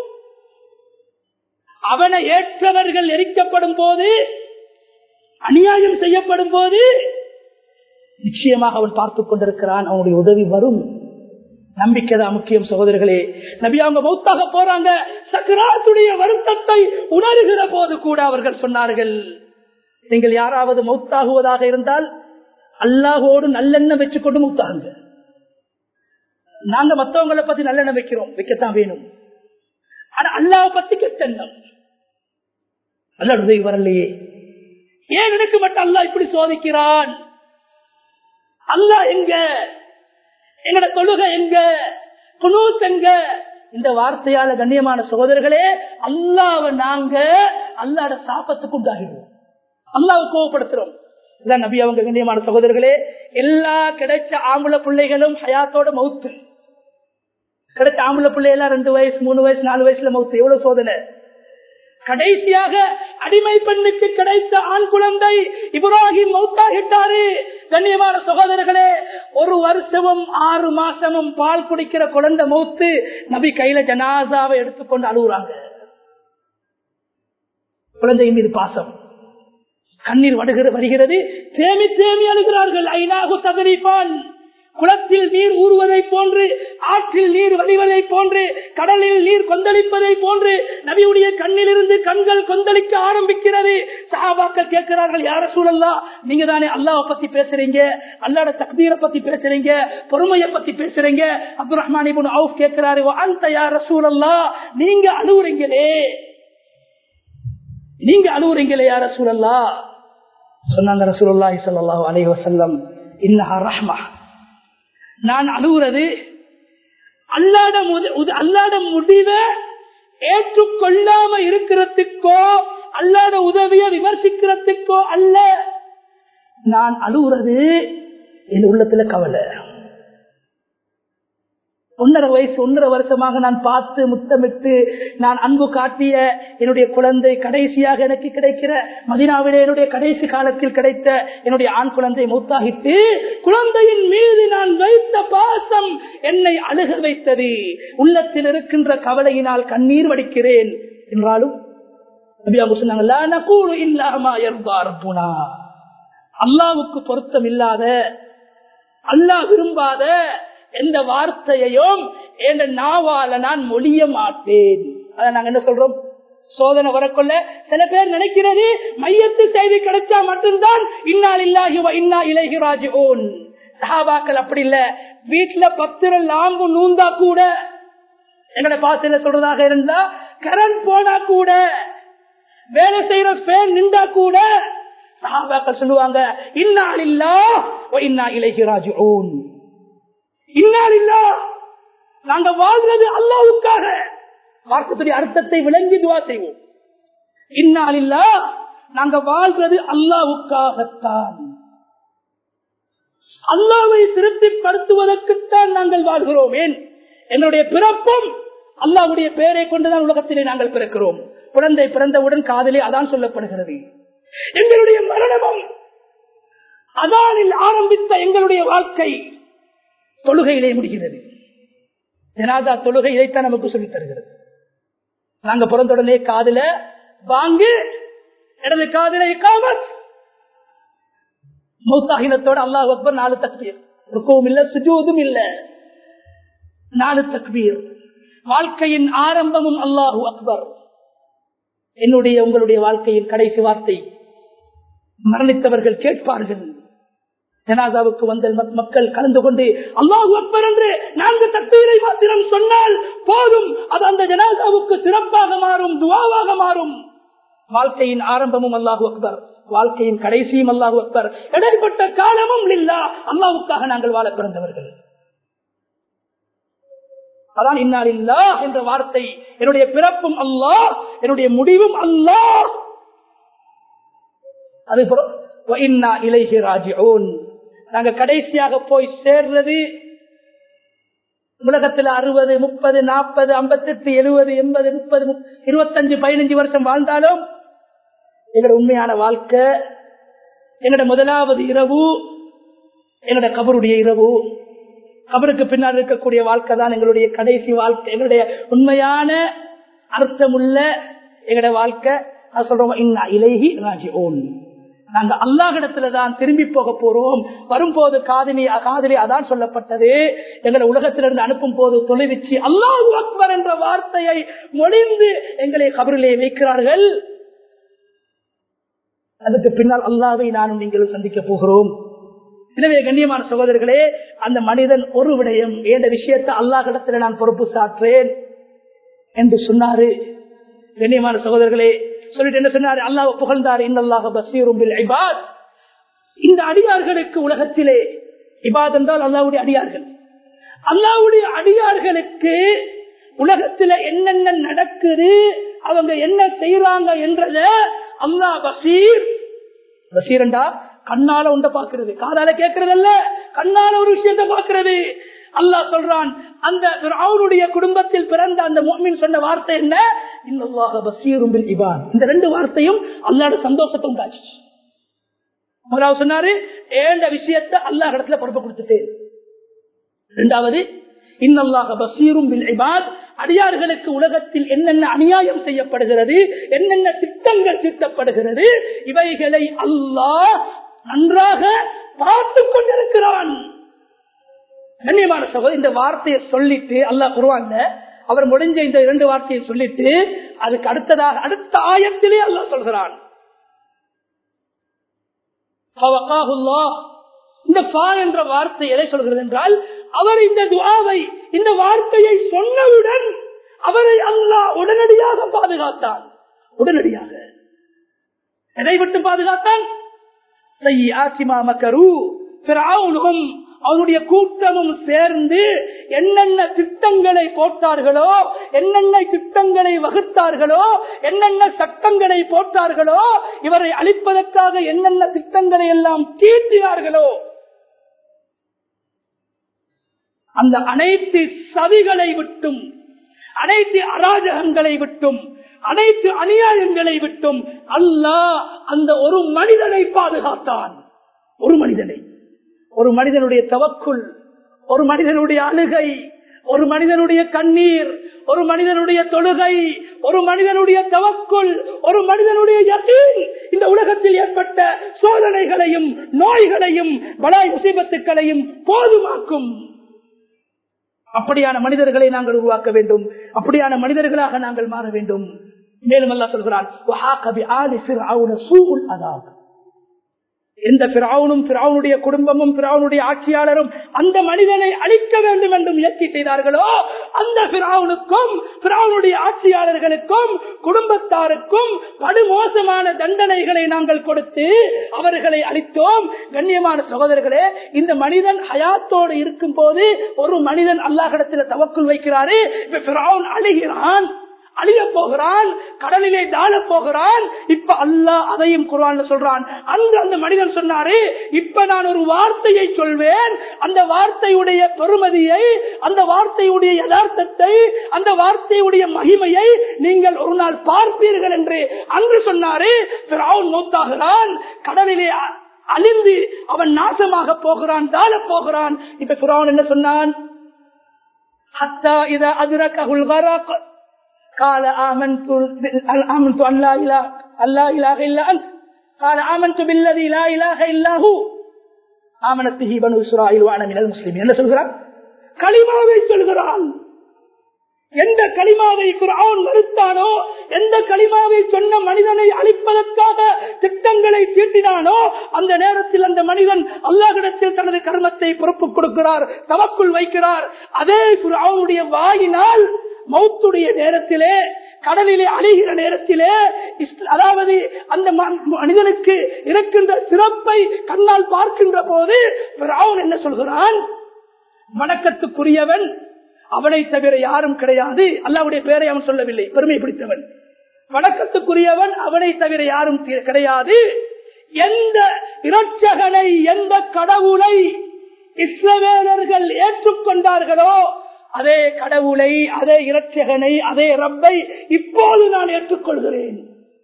A: அவனை ஏற்றவர்கள் எரிக்கப்படும் போது, அநியாயம் செய்யப்படும் போது நிச்சயமாக அவன் பார்த்துக் கொண்டிருக்கிறான். அவனுடைய உதவி வரும். நம்பிக்கைதான் முக்கியம் சகோதரர்களே. நபி அவங்க மௌத்தாக போறாங்க, சக்ராத்துடைய வருத்தத்தை உணர்கிற போது கூட அவர்கள் சொன்னார்கள், நீங்கள் யாராவது மௌத்தாகுவதாக இருந்தால் அல்லாஹோடு நல்லெண்ணம் வச்சுக்கொண்டு மௌத்தாகுங்க. நாங்க மற்றவங்களை பத்தி நல்லெண்ணம் வைக்கிறோம், வைக்கத்தான் வேணும். ஆனா அல்லாஹ் பத்தி கெட்டெண்ணம், அல்லாஹ் உதவி வரலையே, ஏன் எனக்கு மட்டும் அல்லாஹ் இப்படி சோதிக்கிறான்? அல்லாஹ் எங்க? எங்கட தொழுகை எங்க? குனூத் எங்க? இந்த வார்த்தையால கண்ணியமான சகோதரர்களே, அல்லாஹ்வை நாங்க அல்லாஹ்வோட சாபத்துக்கு உண்டாகிடுவோம், அல்லாஹ்வை கோபப்படுத்துறோம். இதான் நபி அவங்க கண்ணியமான சகோதரர்களே, எல்லா கிடைச்ச ஆம்பளை பிள்ளைகளும் ஹயாத்தோட மவுத்து. கிடைச்ச ஆம்பளை பிள்ளையெல்லாம் 2 வயசு 3 வயசு 4 வயசுல மவுத்து. எவ்வளவு சோதனை! கடைசியாக அடிமை பெண்ணுக்கு கிடைத்த ஆண் குழந்தை இப்ராஹிம் மௌத்தாகிட்டாரு. கண்ணியமான சகோதரர்களே, 1 வருஷமும் 6 மாசமும் பால் குடிக்கிற குழந்தை மௌத்து. நபி கையில ஜனாசாவை எடுத்துக்கொண்டு அழுகுறாங்க. குழந்தையின் மீது பாசம், கண்ணீர் வருகிறது, தேமி தேமி அழுகிறார்கள். ஐநாகு தகரிப்பான், குளத்தில் நீர் ஊறுவதை போன்று, ஆற்றில் நீர் வடிவதை போன்று, கடலில் நீர் கொந்தளிப்பதை போன்று நபியுடைய கண்ணிலிருந்து கண்கள் கொந்தளிக்க ஆரம்பிக்கிறது. சஹாபாக்கள் கேட்கிறார்கள், யா ரசூலல்லாஹ், நீங்க தானே அல்லாஹ்வை பத்தி பேசுறீங்க, அல்லாஹ்வோட தக்தீரை பத்தி பேசுறீங்க, பொறுமையை பத்தி பேசுறீங்க. அப்துல் ரஹ்மான் இப்னு அவுஃப் கேட்கிறாரு, அந்த யா ரசூலல்லாஹ், நீங்க அழுவுறீங்களே, நீங்க அழுவுறீங்களே யா ரசூலல்லாஹ். சொன்னாங்க ரசூலுல்லாஹி ஸல்லல்லாஹு அலைஹி வஸல்லம், இன்னஹா ரஹ்மா, நான் அழுகுறது அல்லாஹ்வோட முடிவை ஏற்றுக்கொள்ளாம இருக்கிறதுக்கோ அல்லாஹ்வோட உதவியை விமர்சிக்கிறதுக்கோ அல்ல. நான் அழுகுறது என் உள்ளத்துல கவலை. 1.5 வருஷமாக நான் பார்த்து முத்தமிட்டு நான் அன்பு காட்டிய என்னுடைய குழந்தை, கடைசியாக எனக்கு கிடைக்கிற மதீனாவிலே என்னுடைய கடைசி காலத்தில் கிடைத்த என்னுடைய ஆண் குழந்தை மௌத்தாகிட்டு, குழந்தையின் மீது நான் வைத்த பாசம் என்னை அழுக வைத்தது. உள்ளத்தில் இருக்கின்ற கவலையினால் கண்ணீர் வடிக்கிறேன் என்றாலும் அல்லாஹ்வுக்கு பொருத்தம் இல்லாத, அல்லாஹ் விரும்பாத எந்த வார்த்தையையும் என்ற நாவால நான் மொழிய மாட்டேன். அதான் நாங்க என்ன சொல்றோம், சோதனை வரக்கொள்ள சில பேர் நினைக்கிறது மையத்து செய்தி கிடைச்சா மட்டும்தான் இன்னா லில்லாஹி வ இன்னா இலைஹி ராஜிஊன். சஹாபாக்கள் அப்படி இல்ல. வீட்டுல 10 லாம்பு நூந்தா கூட, எங்கட பாசையில சொல்றதாக இருந்தா கரண்ட் போனா கூட, வேலை செய்யற ஃபேன் நின்றா கூட சஹாபாக்கள் சொல்லுவாங்க, இன்னா லில்லாஹி வ இன்னா இலைஹி ராஜிஊன். நாங்க வாழ்றது அல்லாஹ்வுக்காக. வார்த்தையுடைய அர்த்தத்தை விளங்கி துஆ செய்வோம். இன்னா லில்லாஹ், நாங்க வாழ்றது அல்லாஹ்வுக்காகத்தான். அல்லாஹ்வை திருப்திப்படுத்துவதற்குத்தான் நாங்கள் வாழ்கிறோம். ஏன்? எங்களுடைய பிறப்பும் அல்லாஹ்வுடைய பெயரை கொண்டுதான் உலகத்திலே நாங்கள் பிறக்கிறோம். குழந்தை பிறந்தவுடன் காதிலே அதான் சொல்லப்படுகிறது. எங்களுடைய மரணமும் அதானில் ஆரம்பித்த எங்களுடைய வாழ்க்கை தொழுகையிலே முடிகிறது. ஜனாதா தொழுகை இதைத்தான் நமக்கு சொல்லித் தருகிறது. நாங்க பிறந்தவுடனே காதுல வாங்கு, இடது காதில இகாமத், மௌத்தாகினத்தோட அல்லாஹ் அக்பர் 4 தக்பீர், ருக்குவும் இல்ல சுஜூதும் இல்ல, 4 தக்பீர். வாழ்க்கையின் ஆரம்பமும் அல்லாஹு அக்பர். என்னுடைய உங்களுடைய வாழ்க்கையின் கடைசி வார்த்தை மரணித்தவர்கள் கேட்பார்கள். ஜனாதாவுக்கு வந்த மக்கள் கலந்து கொண்டு அல்லாஹு அக்பர் என்று 4 தக்பீரை மாத்திரம் சொன்னால் போதும், அது அந்த ஜனாதாவுக்கு சிறப்பாக மாறும், துஆவாக மாறும். வாழ்க்கையின் ஆரம்பமும் அல்லாஹு அக்பர், வாழ்க்கையின் கடைசியும் அல்லாஹு அக்பர். இடைப்பட்ட காலமும் லில்லாஹ், அல்லாஹ்வுக்காக நாங்கள் வாழ பிறந்தவர்கள். அதான் இன்னா லில்லாஹ் என்ற வார்த்தை. என்னுடைய பிறப்பும் அல்லாஹ், என்னுடைய முடிவும் அல்லாஹ். அது வ இன்னா இலைஹி ராஜிஊன். நாங்க கடைசியாக போய் சேர்றது உலகத்தில் 60, 30, 40, 58, 70, 80, 30, 25, 15 வருஷம் வாழ்ந்தாலும் எங்களோட உண்மையான வாழ்க்கை, எங்களோட முதலாவது இரவு எங்களோட கபருடைய இரவு. கபருக்கு பின்னால் இருக்கக்கூடிய வாழ்க்கை தான் எங்களுடைய கடைசி வாழ்க்கை, எங்களுடைய உண்மையான அர்த்தமுள்ள எங்களோட வாழ்க்கை. அது சொல்றோம் இன்னா இலைஹி ராஜிஊன். நாங்க அல்லாஹ்விடத்துலதான் திரும்பி போக போறோம். வரும்போது காதிலே அதான் சொல்லப்பட்டது. எங்களை உலகத்திலிருந்து அனுப்பும் போது தொலைவிச்சு அல்லாஹு அக்பர் என்ற வார்த்தையை மொழிந்து எங்களை கபரிலே வைக்கிறார்கள். அதுக்கு பின்னால் அல்லாஹ்வை நானும் நீங்களும் சந்திக்க போகிறோம். எனவே கண்ணியமான சகோதரர்களே, அந்த மனிதன் ஒரு விடயம், என்ற விஷயத்தை அல்லாஹ்விடத்துல நான் பொறுப்பு சாற்றேன் என்று சொன்னாரு. கண்ணியமான சகோதரர்களே, சொல்லிட்டு என்ன சொன்னாரு? அல்லாஹ் புகழ்ந்தார், இன்னல்லாஹ பஸீரும் பில் இபாத். இந்த அடியார்களுக்கு உலகத்திலே, இபாத் என்றால் அல்லாஹ்வுடைய அடியார்கள், அல்லாஹ்வுடைய அடியார்களுக்கு உலகத்தில என்னென்ன நடக்குது, அவங்க என்ன செய்யறாங்க என்றத அல்லாஹ் பஸீர். பஸீர் என்றா கண்ணால உண்ட பாக்குறது, காதால கேட்கறது அல்ல, கண்ணால ஒரு விஷயத்தை பாக்குறது. அல்லாஹ் சொல்றான், அந்த ஃபிரௌனுடைய குடும்பத்தில் பிறந்த அந்த முஃமின் சொன்ன வார்த்தை என்ன? இன்னல்லாஹ பஸீரும் பில் இபாத். இந்த 2 வார்த்தையும் அல்லாஹ்வோட சந்தோஷத்தை உண்டாச்சு. முதலாவது சொன்னாரு, ஏண்ட விஷயத்தை அல்லாஹ் இடத்துல பொறுப்பு கொடுத்துட்டேன். இரண்டாவது, இன்னல்லாஹ பஸீரும் பில் இபாத். அடியார்களுக்கு உலகத்தில் என்னென்ன அநியாயம் செய்யப்படுகிறது, என்னென்ன திட்டங்கள் தீட்டப்படுகிறது, இவைகளை அல்லாஹ் நன்றாக பார்த்துக் கொண்டிருக்கிறான். கண்ணியமான சகோதரர், இந்த வார்த்தையை சொல்லிட்டு அல்லாஹ் குர்ஆன்ல அவர் முடிஞ்ச இந்த 2 வார்த்தையை சொல்லிட்டு அதுக்கு அடுத்ததாக அடுத்த ஆயத்திலே அல்லாஹ் சொல்கிறான், இந்த ஃபா என்ற வார்த்தை எதை சொல்கிறது என்றால், அவர் இந்த துஆவை, இந்த வார்த்தையை சொன்னவுடன் அவரை அல்லாஹ் உடனடியாக பாதுகாத்தான். உடனடியாக எதை விட்டு பாதுகாத்தான்? ஸய்யிஆத்தி மா மக்கரு. ஃபிரௌனும் அவனுடைய கூட்டமும் சேர்ந்து என்னென்ன திட்டங்களை போட்டார்களோ, என்னென்ன திட்டங்களை வகுத்தார்களோ, என்னென்ன சட்டங்களை போட்டார்களோ, இவரை அழிப்பதற்காக என்னென்ன திட்டங்களை எல்லாம் தீட்டினார்களோ, அந்த அனைத்து சதிகளை விட்டும், அனைத்து அராஜகங்களை விட்டும், அனைத்து அநியாயங்களை விட்டும் அல்லாஹ் அந்த ஒரு மனிதனை பாதுகாத்தான். ஒரு மனிதனுடைய தவக்குல், ஒரு மனிதனுடைய அழுகை, ஒரு மனிதனுடைய கண்ணீர், ஒரு மனிதனுடைய தொழுகை, ஒரு மனிதனுடைய தவக்குல், ஒரு மனிதனுடைய யகீன் இந்த உலகத்தில் ஏற்பட்ட சோதனைகளையும் நோய்களையும் பலாய் முசீபத்துக்களையும் போதுமாக்கும். அப்படியான மனிதர்களை நாங்கள் உருவாக்க வேண்டும், அப்படியான மனிதர்களாக நாங்கள் மாற வேண்டும். மேலும் அல்லாஹ் சொல்கிறான், எந்த ஃபிரௌனும், ஃபிரௌனுடைய குடும்பமும், ஃபிரௌனுடைய ஆட்சியாளரும் அந்த மனிதனை அழிக்க வேண்டும் என்று முயற்சி செய்தார்களோ, அந்த ஃபிரௌனுக்கும், ஃபிரௌனுடைய ஆட்சியாளர்களுக்கும், குடும்பத்தாருக்கும் படுமோசமான தண்டனைகளை நாங்கள் கொடுத்து அவர்களை அழித்தோம். கண்ணியமான சகோதரர்களே, இந்த மனிதன் ஹயாத்தோடு இருக்கும் போது ஒரு மனிதன் அல்லாஹ்விடத்தில் தவக்குல் வைக்கிறாரு. ஃபிரௌன் அழுகிறான், அழிய போகிறான், கடலிலே தாழ போகிறான். இப்ப அல்லாஹ் அதையும் குர்ஆன்ல சொல்றான். அந்த மனிதன் சொன்னாரு, இப்ப நான் ஒரு வார்த்தையை சொல்வேன், அந்த வார்த்தையுடைய பெருமதியை, அந்த வார்த்தையுடைய யதார்த்தத்தை, அந்த வார்த்தையுடைய மகிமையை நீங்கள் ஒரு நாள் பார்ப்பீர்கள் என்று அன்று சொன்னாரு. ஃபிரௌன் மௌத்தாகிறான், கடலிலே அழிந்து அவன் நாசமாக போகிறான், தாழ போகிறான். இப்ப ஃபிரௌன் என்ன சொன்னான்? ஹத்தா இதா அத்ரகஹுல் கரக் قال آمنت أن لا إله إلا أنت قال آمنت بالذي لا إله إلا هو آمنت به بنو إسرائيل وأنا من المسلمين. என்ன சொல்கிறான்? கலிமாவை சொல்கிறான். எந்த கலிமாவை ஃபிரௌன் மறுத்தானோ, எந்த கலிமாவை சொன்ன மனிதனை அழிப்பதற்காக திட்டங்களை தீட்டினானோ, அந்த நேரத்தில் அந்த மனிதன் அல்லாஹ்விடத்தில் தனது கர்மத்தை பொறுப்பு கொடுக்கிறார், தவக்குள் வைக்கிறார். அதே ஃபிரௌனுடைய வாயினால் மௌத்துடைய நேரத்திலே, கடலிலே அழிகிற நேரத்திலே, அதாவது அந்த மனிதனுக்கு இருக்கின்ற சிறப்பை கண்ணால் பார்க்கின்ற போது ஃபிரௌன் என்ன சொல்கிறான்? வணக்கத்துக்குரியவன் அவனை தவிர யாரும் கிடையாது. அல்லாஹ்வுடைய பெயரை அவன் சொல்லவில்லை, பெருமை பிடித்தவன். வணக்கத்துக்குரியவன் அவனை தவிர யாரும் கிடையாது. எந்த இரட்சகனை, எந்த கடவுளை இஸ்ரவேலர்கள் ஏற்றுக்கொண்டார்களோ, அதே கடவுளை, அதே இரட்சகனை, அதே ரப்பை இப்போது நான் ஏற்றுக்கொள்கிறேன்.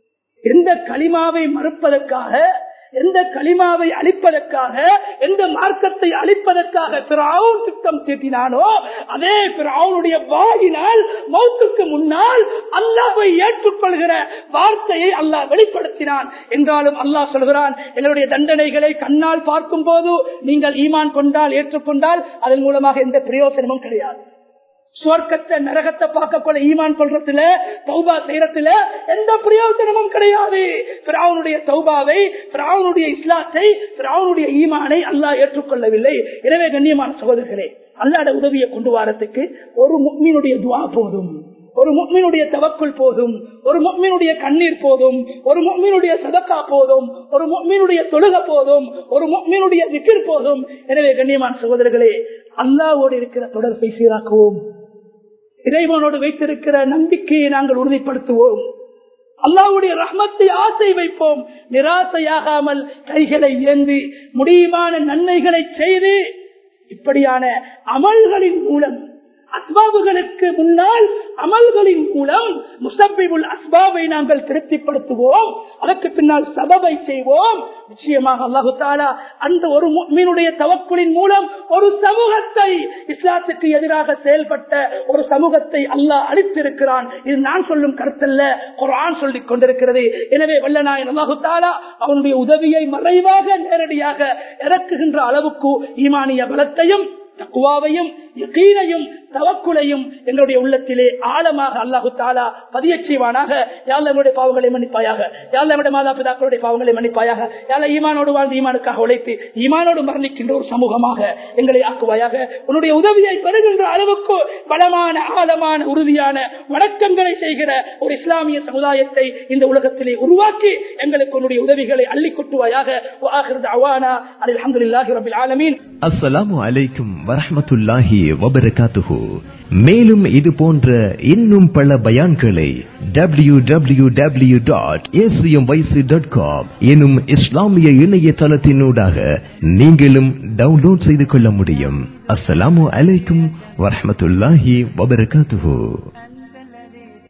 A: எந்த கலிமாவை மறுப்பதற்காக, எந்த கலிமாவை அழிப்பதற்காக, எந்த மார்க்கத்தை அழிப்பதற்காக ஃபிரௌன் திட்டம் தீட்டினானோ, அதே ஃபிரௌனுடைய வாயினால் மௌத்துக்கு முன்னால் அல்லாஹ்வை ஏற்றுக்கொள்கிற வார்த்தையை அல்லாஹ் வெளிப்படுத்தினான். என்றாலும் அல்லாஹ் சொல்கிறான், என்னுடைய தண்டனைகளை கண்ணால் பார்க்கும் போது நீங்கள் ஈமான் கொண்டால், ஏற்றுக்கொண்டால் அதன் மூலமாக எந்த பிரயோசனமும் கிடையாது. சுவர்க்கத்தை நரகத்தை பார்க்க ஈமான் கொள்றதுல, தௌபா செய்யறதுல எந்த பிரயோஜனமும் கிடையாது. ஃபிரௌனுடைய தௌபாவை, ஃபிரௌனுடைய இஸ்லாத்தை, ஃபிரௌனுடைய ஈமானை அல்லாஹ் ஏற்றுக்கொள்ளவில்லை. எனவே கண்ணியமான சகோதரர்களே, அல்லாஹ்வுடைய உதவியை கொண்டு வரதுக்கு ஒரு முஃமினுடைய துஆ போதும், ஒரு முஃமினுடைய தவக்குல் போதும், ஒரு முஃமினுடைய கண்ணீர் போதும், ஒரு முஃமினுடைய சதகா போதும், ஒரு முஃமினுடைய தொழுகை போதும், ஒரு முஃமினுடைய திக்ர் போதும். எனவே கண்ணியமான சகோதரர்களே, அல்லாஹ்வோடு இருக்கிற தொடர்பை சீராக்குவோம். இறைவனோடு வைத்திருக்கிற நம்பிக்கையை நாங்கள் உறுதிப்படுத்துவோம். அல்லாஹ்வுடைய ரஹ்மத்தை ஆசை வைப்போம். நிராசையாகாமல் கைகளை ஏந்தி முடியுமான நன்மைகளை செய்து, இப்படியான அமல்களின் மூலம், அஸ்பாபுகளுக்கு முன்னால் அமல்களின் மூலம் முஸப்பிபுல் அஸ்பாபை நாங்கள் திருப்திப்படுத்துவோம். அதற்கு பின்னால் சபபை செய்வோம். நிச்சயமாக அல்லாஹு தஆலா அந்த ஒரு முஃமினுடைய தவக்குலின் மூலம் ஒரு சமூகத்தை, இஸ்லாத்துக்கு எதிராக செயல்பட்ட ஒரு சமூகத்தை அல்லாஹ் அழித்திருக்கிறான். இது நான் சொல்லும் கருத்தல்ல, குர்ஆன் சொல்லிக் கொண்டிருக்கிறது. எனவே வல்லநாயன் அல்லாஹு தஆலா அவனுடைய உதவியை மறைவாக நேரடியாக இறக்குகின்ற அளவுக்கு ஈமானிய பலத்தையும், தக்வாவையும், யகீனையும், தவக்குலையும் எங்களுடைய உள்ளத்திலே ஆழமாக அல்லாஹு தஆலா பதியச் செய்வானாக. யா அல்லாஹ் எங்களுடைய பாவங்களை மன்னிப்பாயாக. யா அல்லாஹ் நம்முடைய மாதா பிதாக்களுடைய பாவங்களை மன்னிப்பாயாக. யா அல்லாஹ் ஈமானோடு வாழ்ந்து ஈமானுக்காக உழைத்து ஈமானோடு மரணிக்கின்ற ஒரு சமூகமாக எங்களை ஆக்குவாயாக. உன்னுடைய உதவியை பெறுகின்ற அளவுக்கு பலமான, ஆழமான, உறுதியான வணக்கங்களை செய்கிற ஒரு இஸ்லாமிய சமுதாயத்தை இந்த உலகத்திலே உருவாக்கி எங்களுக்கு உன்னுடைய உதவிகளை அள்ளி கொட்டுவாயாக. வஆகிரு தஅவானா அல்ஹம்துலில்லாஹி ரப்பில் ஆலமீன்.
B: அஸ்ஸலாமு அலைக்கும் வரஹ்மத்துல்லாஹி வபரகாத்துஹு. மேலும் இது போன்ற இன்னும் பல பயான்களை www.acmyc.com எனும் இஸ்லாமிய இணையதளத்தினூடாக நீங்களும் டவுன்லோட் செய்து கொள்ள முடியும். அஸ்ஸலாமு அலைக்கும் வரஹ்மத்துல்லாஹி வபரகாத்துஹு.